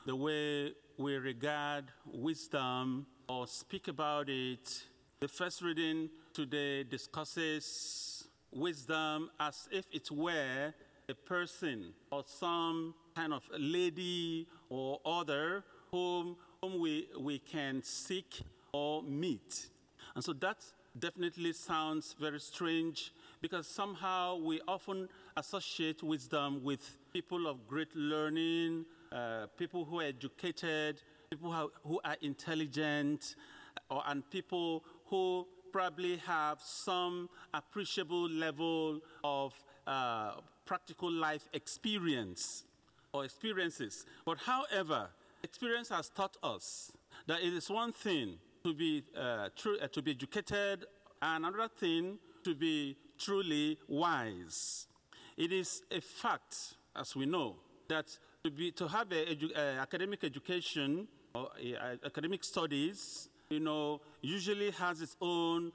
the way we regard wisdom or speak about it. The first reading today discusses wisdom as if it were a person or some kind of lady or other whom we can seek or meet. And so that definitely sounds very strange, because somehow we often associate wisdom with people of great learning, people who are educated, people who are intelligent, and people who probably have some appreciable level of practical life experience or experiences. But however, experience has taught us that it is one thing to be to be educated, and another thing to be truly wise. It is a fact, as we know, that to have academic education or academic studies, usually has its own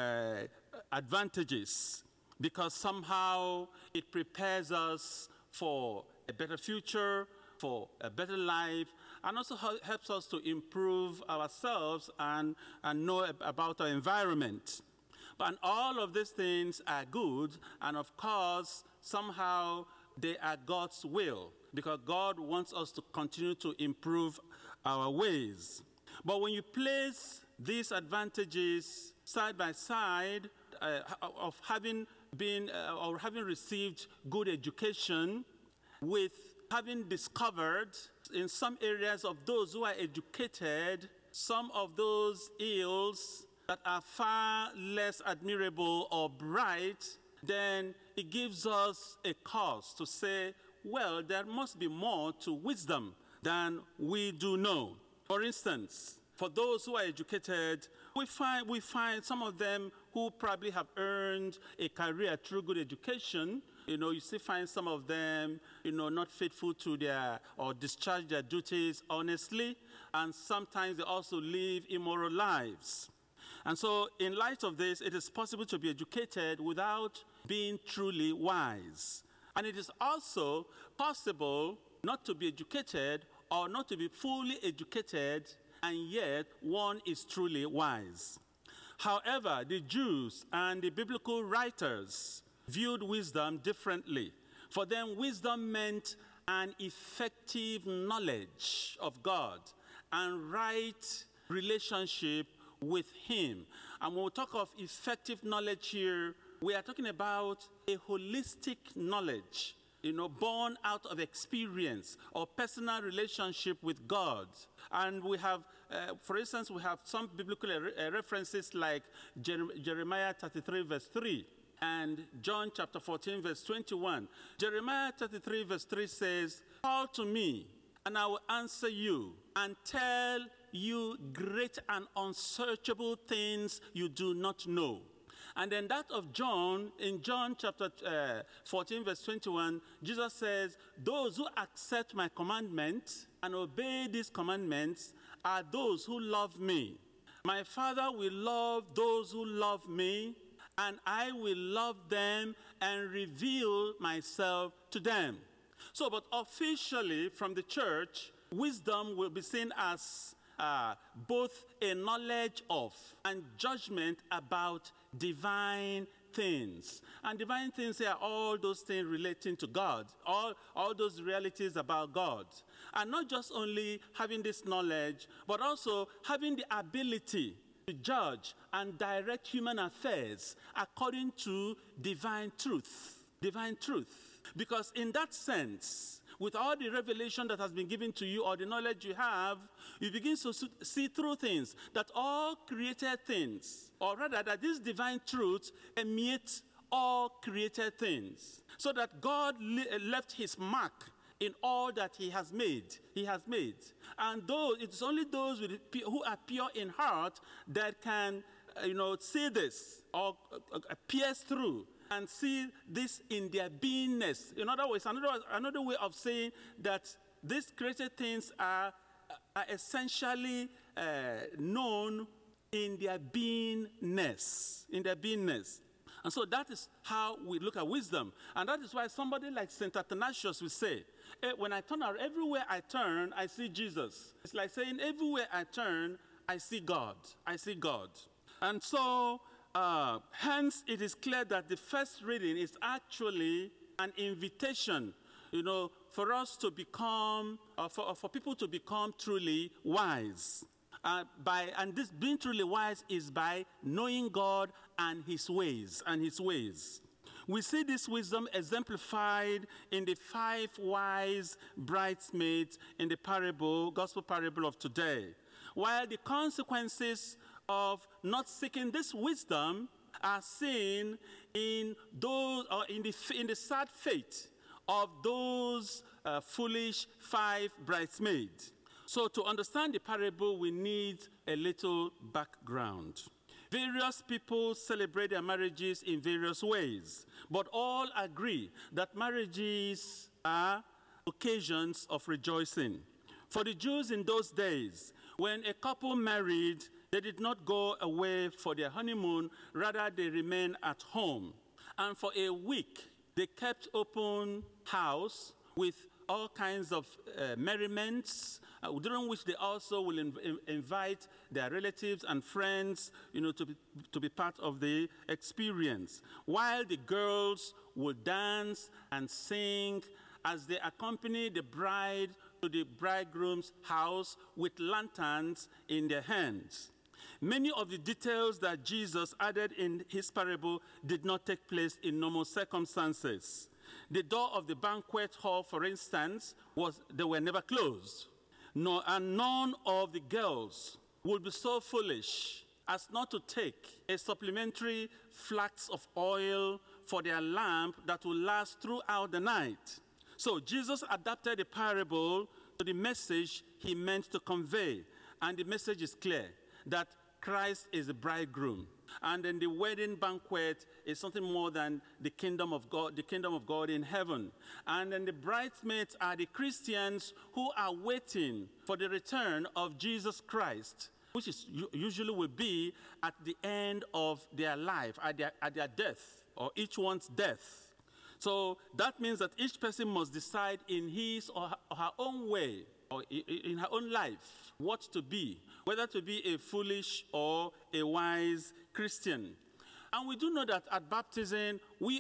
advantages, because somehow it prepares us for a better future, for a better life, and also helps us to improve ourselves and know about our environment. And all of these things are good, and of course, somehow they are God's will, because God wants us to continue to improve our ways. But when you place these advantages side by side of having been or having received good education with having discovered in some areas of those who are educated some of those ills that are far less admirable or bright, then it gives us a cause to say, well, there must be more to wisdom than we do know. For instance, for those who are educated, we find some of them who probably have earned a career through good education. You still find some of them, not faithful to or discharge their duties honestly, and sometimes they also live immoral lives. And so in light of this, it is possible to be educated without being truly wise. And it is also possible not to be educated or not to be fully educated, and yet one is truly wise. However, the Jews and the biblical writers viewed wisdom differently. For them, wisdom meant an effective knowledge of God and right relationship with Him. And when we talk of effective knowledge here, we are talking about a holistic knowledge, born out of experience or personal relationship with God. And we have, for instance, we have some biblical references like Jeremiah 33 verse 3 and John chapter 14 verse 21. Jeremiah 33 verse 3 says, "Call to me, and I will answer you and tell you great and unsearchable things you do not know." And then that of John, in John chapter 14, verse 21, Jesus says, "Those who accept my commandments and obey these commandments are those who love me. My Father will love those who love me, and I will love them and reveal myself to them." So, but officially from the church, wisdom will be seen as both a knowledge of and judgment about divine things. And divine things are all those things relating to God, all those realities about God. And not just only having this knowledge, but also having the ability to judge and direct human affairs according to divine truth. Divine truth. Because in that sense, with all the revelation that has been given to you or the knowledge you have, you begin to see through things that all created things, or rather that this divine truth emanates all created things, so that God left his mark in all that he has made. And it's only those who are pure in heart that can see this or pierce through and see this in their beingness. In other words, another way of saying that these created things are essentially known in their beingness. And so that is how we look at wisdom. And that is why somebody like St. Athanasius will say, when I turn out, everywhere I turn, I see Jesus. It's like saying, everywhere I turn, I see God. I see God. And so, hence, it is clear that the first reading is actually an invitation, for us to become, for people to become truly wise. And this being truly wise is by knowing God and his ways, We see this wisdom exemplified in the 5 wise bridesmaids in the gospel parable of today. While the consequences of not seeking this wisdom are seen in the sad fate of those foolish 5 bridesmaids. So to understand the parable, we need a little background. Various people celebrate their marriages in various ways, but all agree that marriages are occasions of rejoicing. For the Jews in those days, when a couple married, they did not go away for their honeymoon, rather they remained at home. And for a week, they kept open house with all kinds of merriments, during which they also will invite their relatives and friends, to be part of the experience. While the girls will dance and sing as they accompany the bride to the bridegroom's house with lanterns in their hands. Many of the details that Jesus added in his parable did not take place in normal circumstances. The door of the banquet hall, for instance, they were never closed. And none of the girls would be so foolish as not to take a supplementary flask of oil for their lamp that will last throughout the night. So Jesus adapted the parable to the message he meant to convey. And the message is clear, that Christ is the bridegroom. And then the wedding banquet is something more than the kingdom of God in heaven. And then the bridesmaids are the Christians who are waiting for the return of Jesus Christ, which usually will be at the end of their life, at their death, or each one's death. So that means that each person must decide in his or her own way, or in her own life, what to be, whether to be a foolish or a wise Christian. And we do know that at baptism,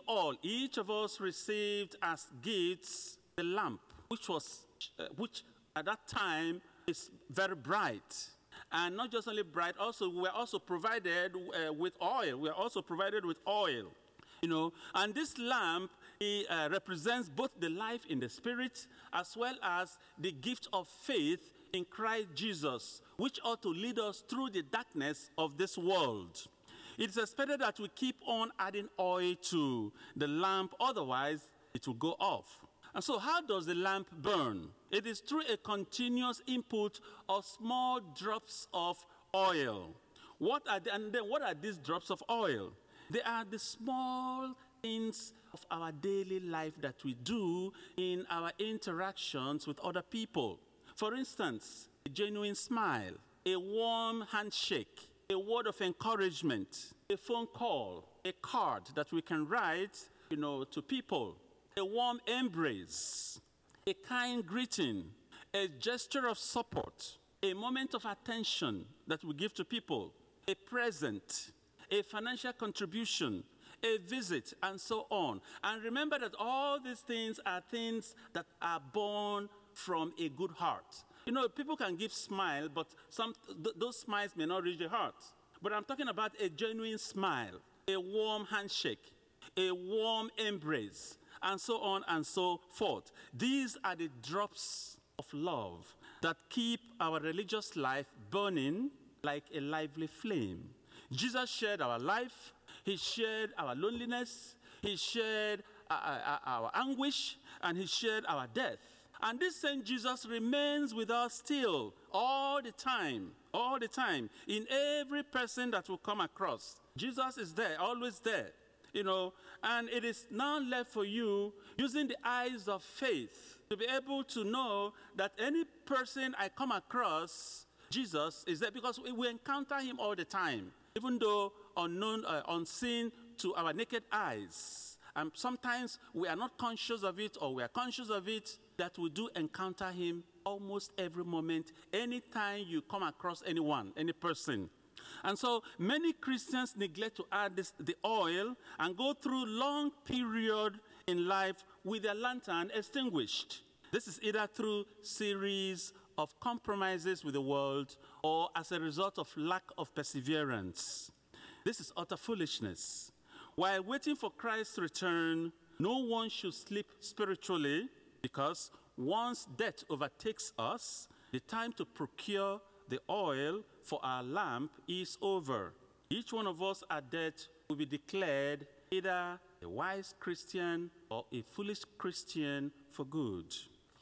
each of us received as gifts the lamp, which at that time is very bright. And not just only bright, we were also provided with oil. And this lamp represents both the life in the spirit as well as the gift of faith in Christ Jesus, which ought to lead us through the darkness of this world. It is expected that we keep on adding oil to the lamp, otherwise it will go off. And so how does the lamp burn? It is through a continuous input of small drops of oil. What are these drops of oil? They are the small things of our daily life that we do in our interactions with other people. For instance, a genuine smile, a warm handshake, a word of encouragement, a phone call, a card that we can write, to people, a warm embrace, a kind greeting, a gesture of support, a moment of attention that we give to people, a present, a financial contribution, a visit, and so on. And remember that all these things are things that are born from a good heart. People can give smile, but those smiles may not reach the heart. But I'm talking about a genuine smile, a warm handshake, a warm embrace, and so on and so forth. These are the drops of love that keep our religious life burning like a lively flame. Jesus shared our life. He shared our loneliness. He shared our anguish, and he shared our death. And this same Jesus remains with us still, all the time, in every person that will come across. Jesus is there, always there, and it is now left for you, using the eyes of faith, to be able to know that any person I come across, Jesus is there, because we encounter him all the time, even though unseen to our naked eyes. And sometimes we are not conscious of it, or we are conscious of it, that we do encounter him almost every moment, anytime you come across anyone, any person. And so many Christians neglect to add the oil and go through long period in life with their lantern extinguished. This is either through series of compromises with the world or as a result of lack of perseverance. This is utter foolishness. While waiting for Christ's return, no one should sleep spiritually, because once death overtakes us, the time to procure the oil for our lamp is over. Each one of us at death will be declared either a wise Christian or a foolish Christian for good.